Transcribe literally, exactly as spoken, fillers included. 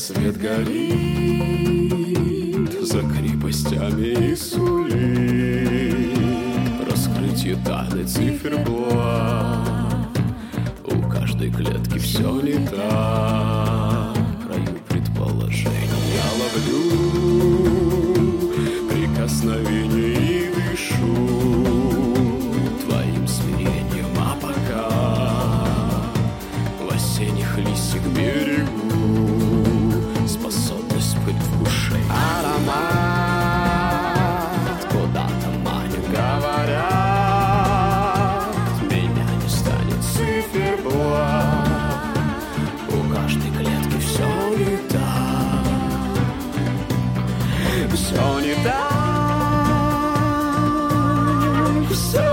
Рассвет горит за крепостями и сулит раскрытие тайны циферблат. У каждой клетки все не так, краю предположений я ловлю прикосновение и дышу твоим смирением, а пока в осенних листьях берегу способность предвкушать аромат куда-то манит, говорят, меня не станет циферблат. У каждой клетки все не так, все не так, все